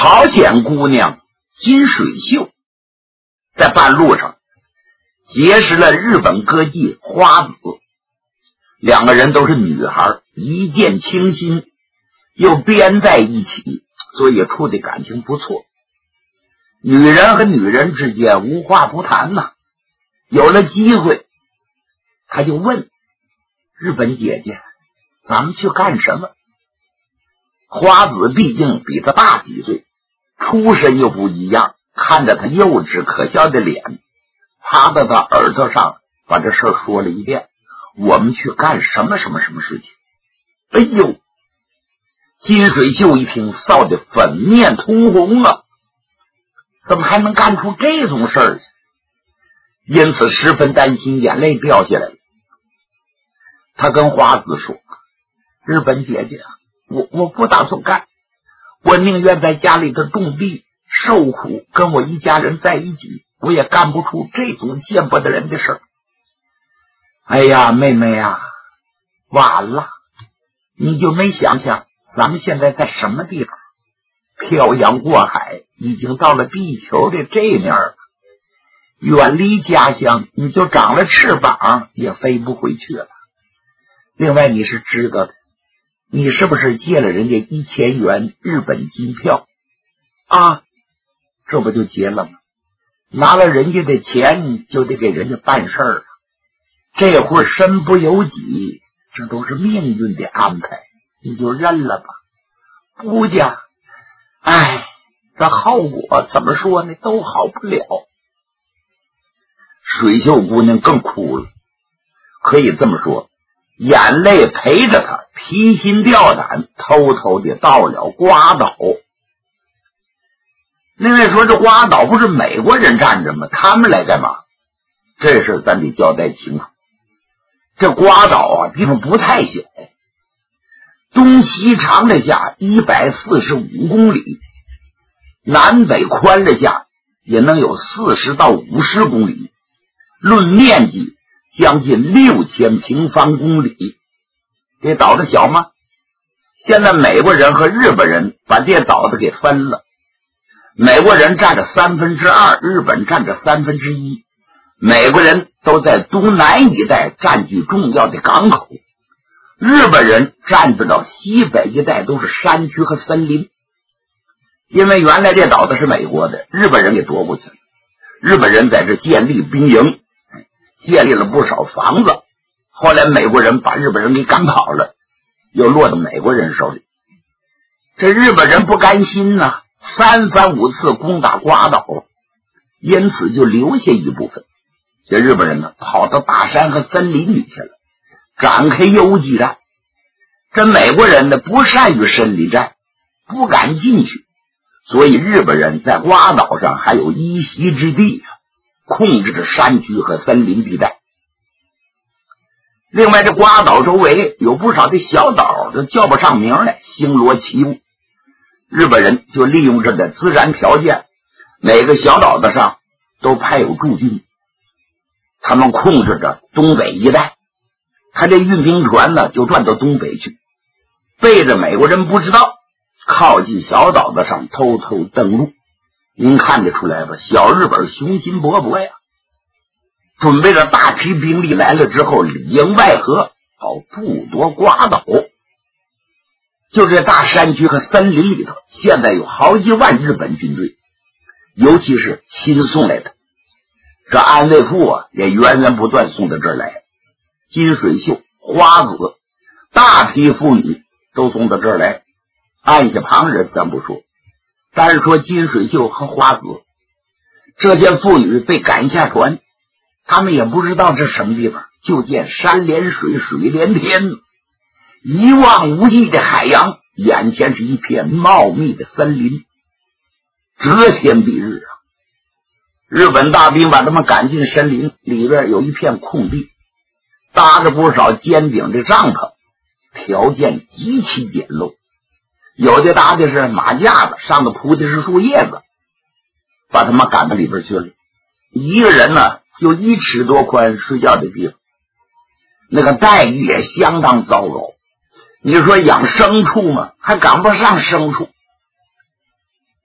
朝鲜姑娘金水秀在半路上结识了日本歌妓花子，两个人都是女孩，一见倾心，又编在一起，所以处的感情不错。女人和女人之间无话不谈呐，有了机会他就问日本姐姐，咱们去干什么？花子毕竟比他大几岁，出身又不一样，看着他幼稚可笑的脸，趴在他耳朵上把这事说了一遍，我们去干什么什么什么事情。哎呦，金水秀一听臊得粉面通红啊，怎么还能干出这种事儿？因此十分担心，眼泪掉下来了。他跟花子说，日本姐姐，我不打算干，我宁愿在家里头种地受苦，跟我一家人在一起，我也干不出这种见不得人的事儿。哎呀，妹妹啊，晚了，你就没想想咱们现在在什么地方？漂洋过海，已经到了地球的这面了，远离家乡，你就长了翅膀也飞不回去了。另外你是知道的，你是不是借了人家1000元日本金票啊？这不就结了吗？拿了人家的钱就得给人家办事儿，这会儿身不由己，这都是命运的安排，你就认了吧。姑家，哎，这后果怎么说呢，都好不了。水秀姑娘更哭了，可以这么说，眼泪陪着她披心吊胆，偷偷的到了瓜岛。另外说，这瓜岛不是美国人站着吗？他们来干嘛？这事咱得交代清楚。这瓜岛啊，地方不太小，东西长了下145公里，南北宽了下也能有40到50公里，论面积将近6000平方公里。这岛子小吗？现在美国人和日本人把这岛子给分了，美国人占着2/3，日本占着1/3。美国人都在东南一带占据重要的港口，日本人占据到西北一带都是山区和森林。因为原来这岛子是美国的，日本人给夺过去了，日本人在这建立兵营，建立了不少房子，后来美国人把日本人给赶跑了，又落到美国人手里。这日本人不甘心呐，3番5次攻打瓜岛，因此就留下一部分。这日本人呢，跑到大山和森林里去了，展开游击战。这美国人呢，不善于森林战，不敢进去，所以日本人在瓜岛上还有一席之地，控制着山区和森林地带。另外，这瓜岛周围有不少的小岛都叫不上名来，星罗棋布。日本人就利用这个自然条件，每个小岛子上都派有驻军，他们控制着东北一带。他这运兵船呢，就转到东北去，背着美国人不知道，靠近小岛子上偷偷登陆。您看得出来吧？小日本雄心勃勃呀，准备着大批兵力来了之后，里应外合，好不夺瓜岛。就这大山区和森林里头，现在有好几万日本军队，尤其是新送来的。这安慰铺啊，也源源不断送到这儿来。金水秀、花子，大批妇女都送到这儿来。按下旁人咱不说，但是说金水秀和花子这些妇女被赶下船，他们也不知道这什么地方，就见山连水，水连天，一望无际的海洋，眼前是一片茂密的森林，遮天蔽日啊！日本大兵把他们赶进森林，里边有一片空地，搭着不少尖顶的帐篷，条件极其简陋，有的搭的是马架子，上头铺的是树叶子，把他们赶到里边去了。一个人呢，就1尺多宽睡觉的地方，那个待遇也相当糟糕。你说养牲畜嘛，还赶不上牲畜。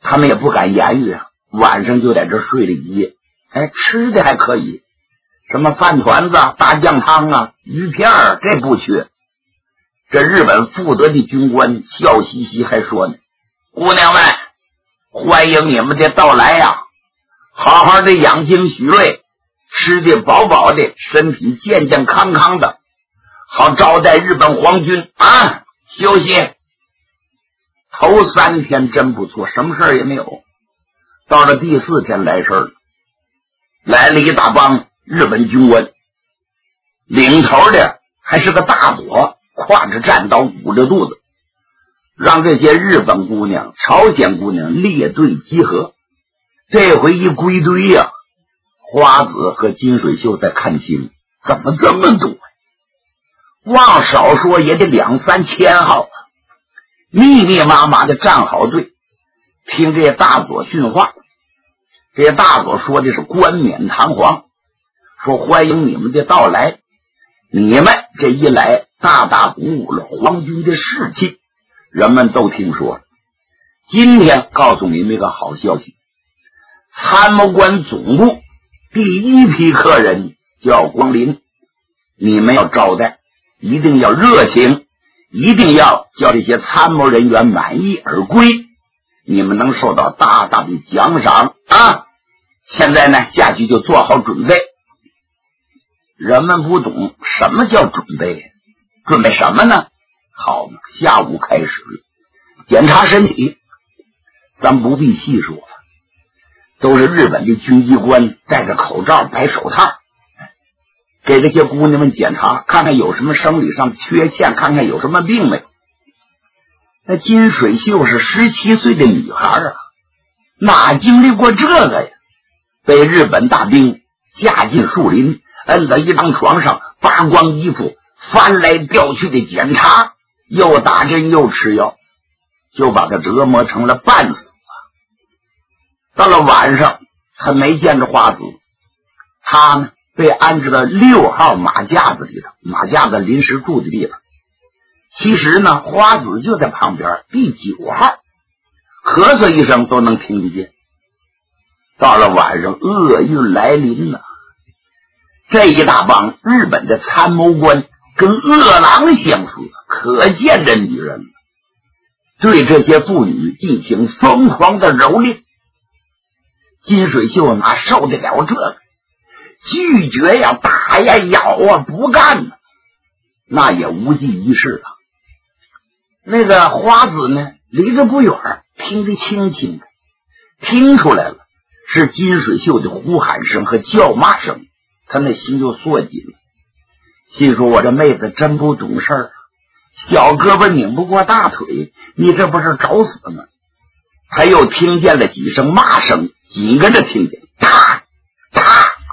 他们也不敢言语啊，晚上就在这睡了一夜。吃的还可以，什么饭团子、大酱汤啊、鱼片这不缺。这日本负责的军官笑嘻嘻还说呢：“姑娘们，欢迎你们的到来呀！好好的养精蓄锐，吃的饱饱的，身体健健康康的，好招待日本皇军啊！休息。”头3天真不错，什么事也没有。到了第4天来事了，来了一大帮日本军官，领头的还是个大佐，挎着战刀，捂着肚子，让这些日本姑娘、朝鲜姑娘列队集合。这回一归队呀，花子和金水秀才看清，怎么这么多？往少说也得2、3千号啊！密密麻麻的站好队，听这些大佐训话。这些大佐说的是冠冕堂皇，说欢迎你们的到来，你们这一来大大鼓舞了皇军的士气，人们都听说了。今天告诉你们一个好消息，参谋官总部第1批客人叫光临，你们要招待，一定要热情，一定要叫这些参谋人员满意而归，你们能受到大大的奖赏啊！现在呢，下去就做好准备。人们不懂什么叫准备，准备什么呢？好嘛，下午开始检查身体，咱不必细说了，都是日本的军机关戴着口罩、白手套，给这些姑娘们检查，看看有什么生理上缺陷，看看有什么病没有。那金水秀是17岁的女孩啊，哪经历过这个呀？被日本大兵架进树林，摁在一张床上，扒光衣服，翻来调去的检查，又打针又吃药，就把他折磨成了半死啊！到了晚上，他没见着花子，他呢被安置到6号马架子里头，马架子临时住的地方。其实呢，花子就在旁边，第9号，咳嗽一声都能听得见。到了晚上，厄运来临了，这一大帮日本的参谋官跟饿狼相似，可见这女人对这些妇女进行疯狂的蹂躏。金水秀哪受得了这个，拒绝呀，打呀，咬啊，不干呢，那也无济于事啊。那个花子呢，离着不远，听得清清的，听出来了是金水秀的呼喊声和叫骂声，他那心就缩紧了，心说我这妹子真不懂事儿，小胳膊拧不过大腿，你这不是找死吗？他又听见了几声骂声，紧跟着听见哒哒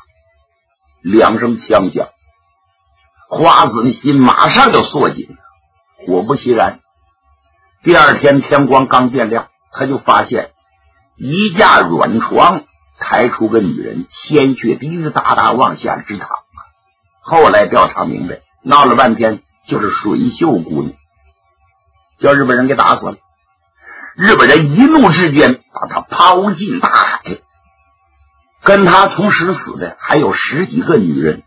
2声枪响，花子的心马上就缩紧了。果不其然，第2天天光刚见亮，他就发现一架软床抬出个女人，鲜血滴滴答答往下直淌。后来调查明白，闹了半天就是水秀姑娘，叫日本人给打死了。日本人一怒之间把她抛进大海，跟她同时死的还有10几个女人。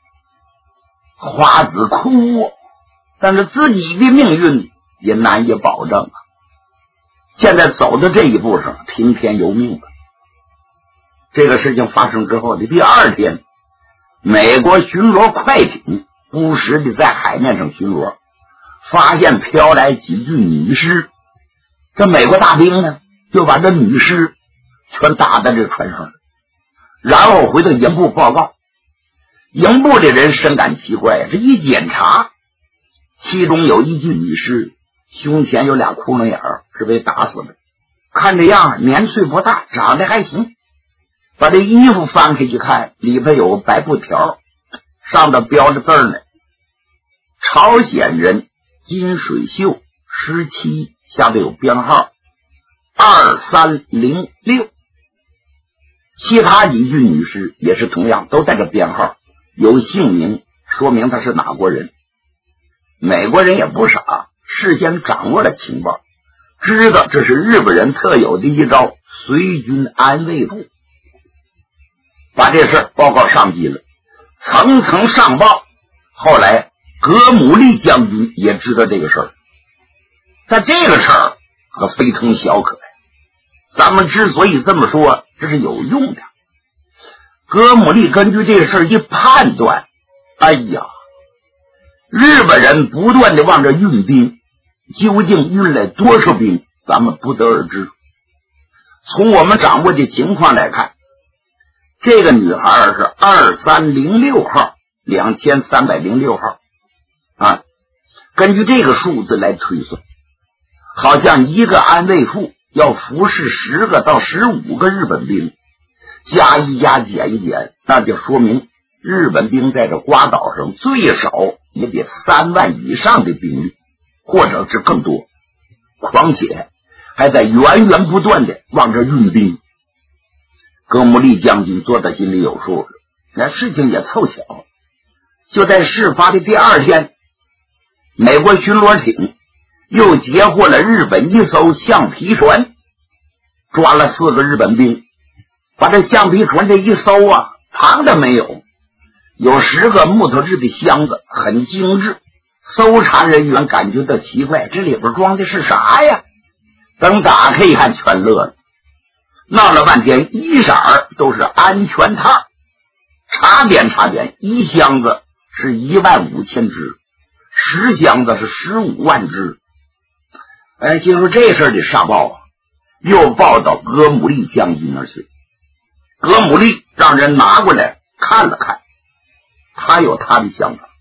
花子哭，但是自己的命运也难以保证啊。现在走到这一步上，听天由命了。这个事情发生之后的第2天，美国巡逻快艇不时的在海面上巡逻，发现飘来几具女尸。这美国大兵呢，就把这女尸全打在这船上，然后回到营部报告。营部的人深感奇怪，这一检查，其中有一具女尸胸前有2窟窿眼儿，是被打死的。看这样年岁不大，长得还行。把这衣服翻开去看，里头有白布条，上头标着字呢，朝鲜人金水秀17，下头有编号2306。其他几具女尸也是同样都带着编号，有姓名，说明他是哪国人。美国人也不傻，事先掌握了情报， 知道这是日本人特有的一招随军安慰术，把这事报告上级了，层层上报。后来格姆利将军也知道这个事儿，但这个事儿可非同小可呀。咱们之所以这么说，这是有用的。格姆利根据这个事儿一判断，哎呀，日本人不断的往这运兵，究竟运来多少兵，咱们不得而知。从我们掌握的情况来看，这个女孩是2306号，2306号啊。根据这个数字来推算，好像一个安慰处要服侍10个到15个日本兵，加一加减一减，那就说明日本兵在这瓜岛上最少也得3万以上的兵力，或者是更多，况且还在源源不断的往这运兵。格姆利将军做到心里有数了，那事情也凑巧，就在事发的第2天，美国巡逻艇又截获了日本一艘橡皮船，抓了4个日本兵，把这橡皮船这一艘啊，旁的没有10个木头制的箱子，很精致。搜查人员感觉到奇怪，这里边装的是啥呀？等打开一看，全乐了，闹了半天，一色都是安全套，查点，一箱子是15000只，10箱子是15万只。就说这事儿得上报啊，又报到格姆利将军那儿去。格姆利让人拿过来看了看，他有他的想法。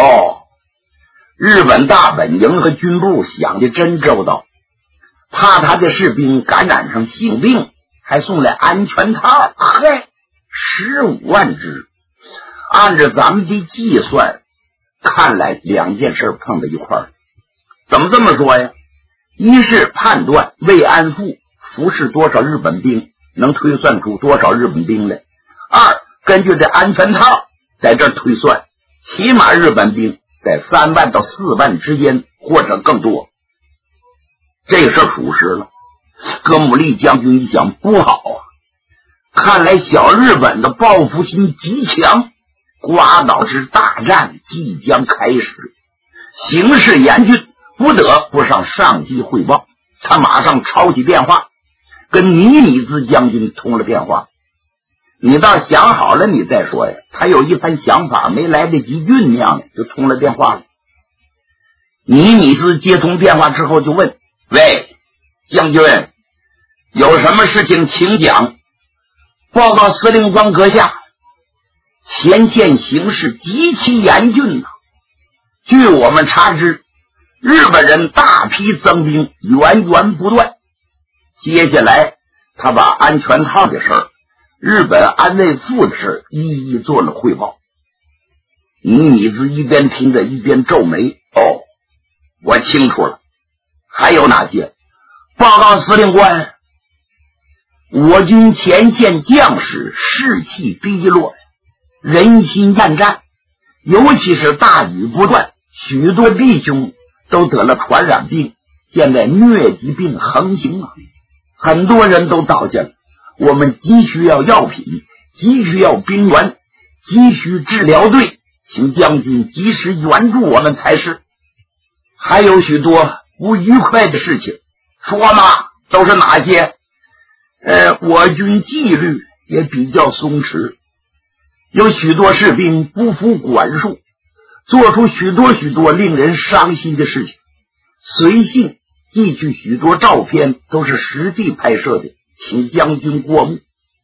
日本大本营和军部想的真周到，怕他的士兵感染上性病，还送来安全套。15万只，按照咱们的计算，看来2件事碰到一块儿。怎么这么说呀？一是判断慰安妇服侍多少日本兵，能推算出多少日本兵来；二，根据这安全套在这推算，起码日本兵在3万到4万之间，或者更多。这个事属实了。格姆利将军一想，不好啊，看来小日本的报复心极强，瓜岛之大战即将开始，形势严峻，不得不上上级汇报。他马上抄起电话跟尼米兹将军通了电话。你倒想好了你再说呀，他有一番想法没来得及酝酿呢，就通了电话了。尼米兹接通电话之后就问：喂，将军，有什么事情请讲。报告司令官阁下，前线形势极其严峻啊！据我们查知，日本人大批增兵，源源不断。接下来他把安全套的事儿、日本安慰妇的事一一做了汇报。尼米兹一边听着一边皱眉：我清楚了，还有哪些？报告司令官，我军前线将士士气低落，人心涣战，尤其是大雨不断，许多弟兄都得了传染病，现在疟疾病横行啊，很多人都倒下了。我们急需要药品，急需要兵员，急需治疗队，请将军及时援助我们才是。还有许多不愉快的事情，说嘛，都是哪些？我军纪律也比较松弛，有许多士兵不服管束，做出许多令人伤心的事情。随信寄去许多照片，都是实地拍摄的，请将军过目。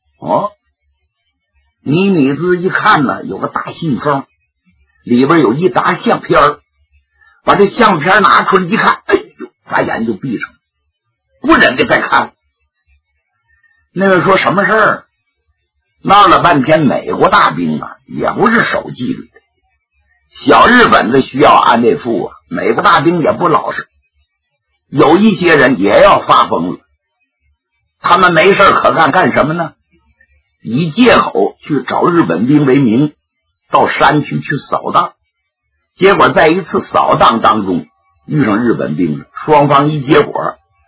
尼米兹一看呢，有个大信封，里边有一沓相片，把这相片拿出来一看，把眼就闭上了，不忍的再看。那个说什么事儿？闹了半天，美国大兵啊，也不是守纪律的。小日本的需要安慰妇啊，美国大兵也不老实，有一些人也要发疯了。他们没事可干什么呢？以借口去找日本兵为名，到山区去扫荡。结果在一次扫荡当中遇上日本兵了，双方一结果，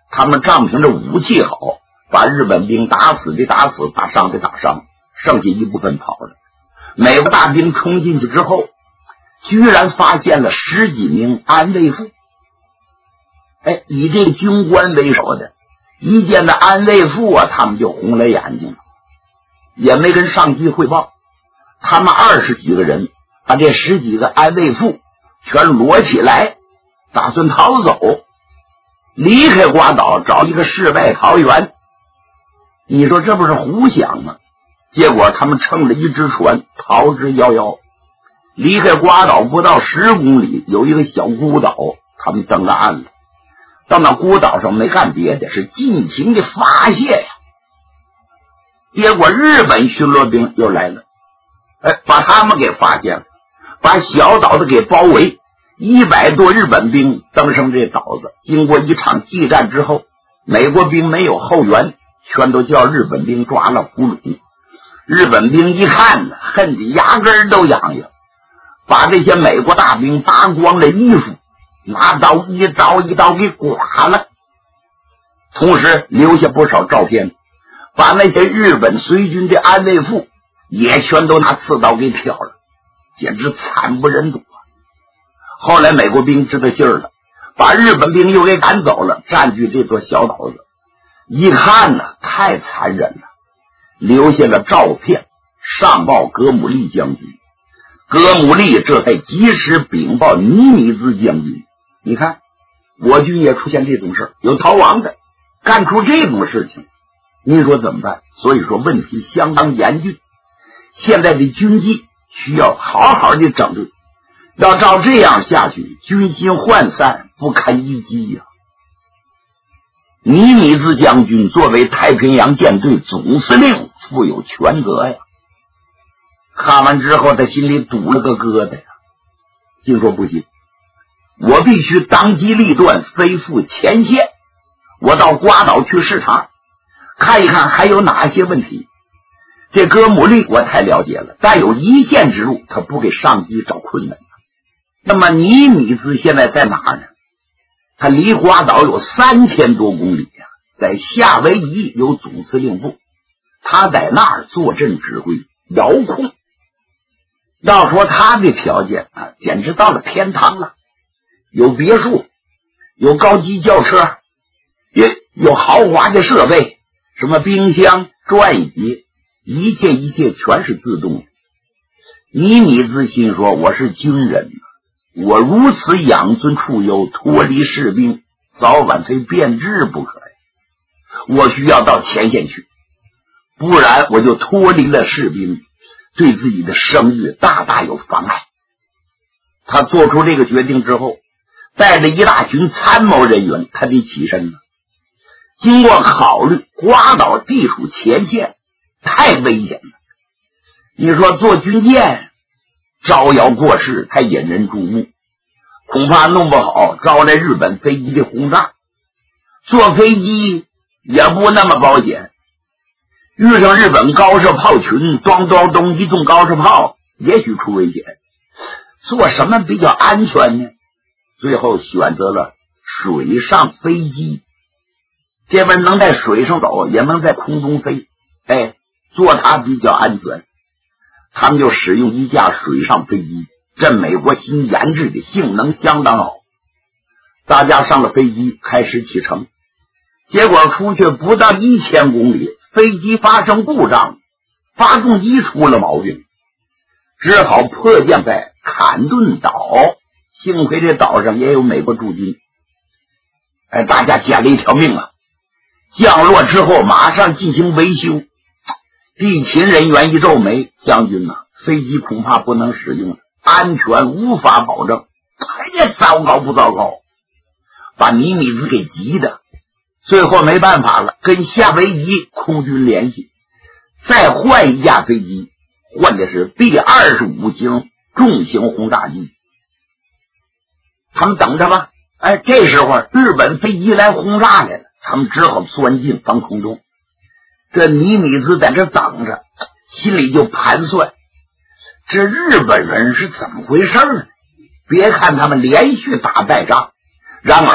他们仗凭着武器好，把日本兵打死的打死，打伤的打伤，剩下一部分跑了。美国大兵冲进去之后，居然发现了10几名安慰妇。以这个军官为首的一见到安慰妇啊，他们就红了眼睛了，也没跟上级汇报。他们20几个人把这10几个安慰妇全摞起来，打算逃走，离开瓜岛，找一个世外桃源。你说这不是胡想吗？结果他们乘了一只船逃之夭夭。离开瓜岛不到10公里，有一个小孤岛，他们登了岸了。到那孤岛上没干别的，是尽情的发泄呀。结果日本巡逻兵又来了，把他们给发现了，把小岛子给包围。100多日本兵登上这岛子，经过一场激战之后，美国兵没有后援，全都叫日本兵抓了俘虏。日本兵一看呢，恨得牙根都痒痒，把这些美国大兵扒光了衣服，拿刀一刀一刀给剐了，同时留下不少照片，把那些日本随军的安慰妇也全都拿刺刀给挑了，简直惨不忍睹啊！后来美国兵知道信儿了，把日本兵又给赶走了，占据这座小岛子。一看呢，太残忍了，留下了照片，上报格姆利将军。格姆利这才及时禀报尼米兹将军，你看我军也出现这种事，有逃亡的，干出这种事情，您说怎么办？所以说问题相当严峻，现在的军纪需要好好的整顿，要照这样下去，军心涣散，不堪一击呀。尼米兹将军作为太平洋舰队总司令，负有全责呀。看完之后，他心里堵了个疙瘩呀，心说不行，我必须当机立断，飞赴前线，我到瓜岛去视察，看一看还有哪些问题。这哥姆利我太了解了，但有一线之路，他不给上级找困难。那么尼米兹现在在哪呢？他离瓜岛有3000多公里呀，在夏威夷有总司令部，他在那儿坐镇指挥，遥控。要说他的条件啊，简直到了天堂了，有别墅，有高级轿车，有豪华的设备，什么冰箱、转椅，一切全是自动的。尼米兹心说，我是军人，我如此养尊处优，脱离士兵，早晚非变质不可呀。我需要到前线去，不然我就脱离了士兵，对自己的声誉大大有妨碍。他做出这个决定之后，带着一大群参谋人员，他得起身了。经过考虑，瓜岛地处前线，太危险了。你说坐军舰招摇过市，太引人注目，恐怕弄不好招来日本飞机的轰炸。坐飞机也不那么保险，遇上日本高射炮群，咚咚咚一顿高射炮，也许出危险。做什么比较安全呢？最后选择了水上飞机，这边能在水上走，也能在空中飞，坐它比较安全。他们就使用一架水上飞机，这美国新研制的，性能相当好。大家上了飞机，开始启程。结果出去不到1000公里，飞机发生故障，发动机出了毛病，只好迫降在坎顿岛。幸亏这岛上也有美国驻军，大家捡了一条命啊！降落之后马上进行维修。地勤人员一皱眉，将军啊，飞机恐怕不能使用了，安全无法保证。这糟糕不糟糕？把尼米兹给急的，最后没办法了，跟夏威夷空军联系，再换一架飞机，换的是 B-25型重型轰炸机。他们等着吧，这时候日本飞机来轰炸来了，他们只好钻进防空洞。这尼米兹在这等着，心里就盘算，这日本人是怎么回事呢？别看他们连续打败仗，然而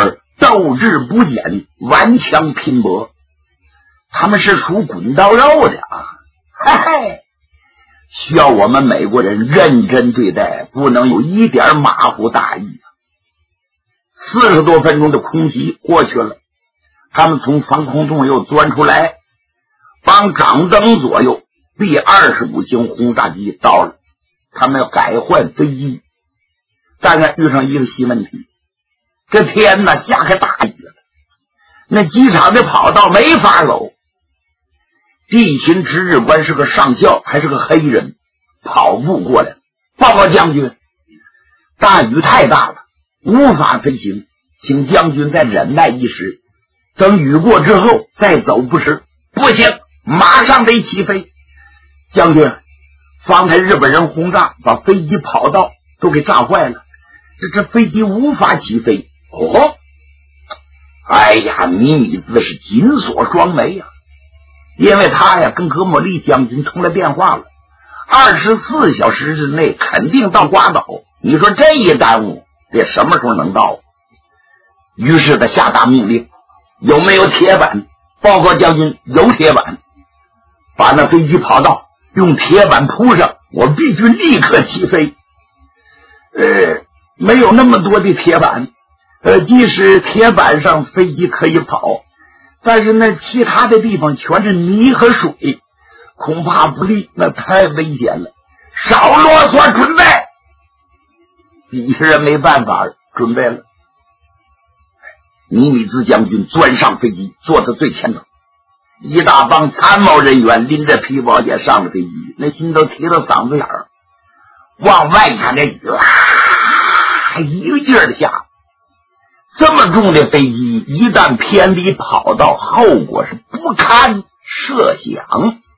斗志不坚，顽强拼搏，他们是属滚刀肉的啊！嘿嘿，需要我们美国人认真对待，不能有一点马虎大意啊！40多分钟的空袭过去了，他们从防空洞又钻出来，帮掌灯左右第25型轰炸机到了，他们要改换飞机，但是遇上一个新问题，这天呢下开大雨了，那机场的跑道没法走。地勤值日官是个上校，还是个黑人，跑步过来，报告将军，大雨太大了，无法飞行，请将军再忍耐一时，等雨过之后再走不迟。不行，马上得起飞。将军，方才日本人轰炸把飞机跑道都给炸坏了，这飞机无法起飞。哦，哎呀，尼子是紧锁双眉呀，因为他呀跟葛莫利将军通了电话了，24小时之内肯定到瓜岛。你说这一耽误，这什么时候能到？于是他下达命令，有没有铁板？报告将军，有铁板，把那飞机跑道用铁板铺上，我必须立刻起飞。没有那么多的铁板，即使铁板上飞机可以跑，但是那其他的地方全是泥和水，恐怕不利，那太危险了。少啰嗦，准备。底下人没办法，准备了。尼米兹将军钻上飞机，坐在最前头，一大帮参谋人员拎着皮包鞋上了飞机，那心都提到嗓子眼儿，往外看这雨一个劲儿的下。这么重的飞机一旦偏离跑道，后果是不堪设想。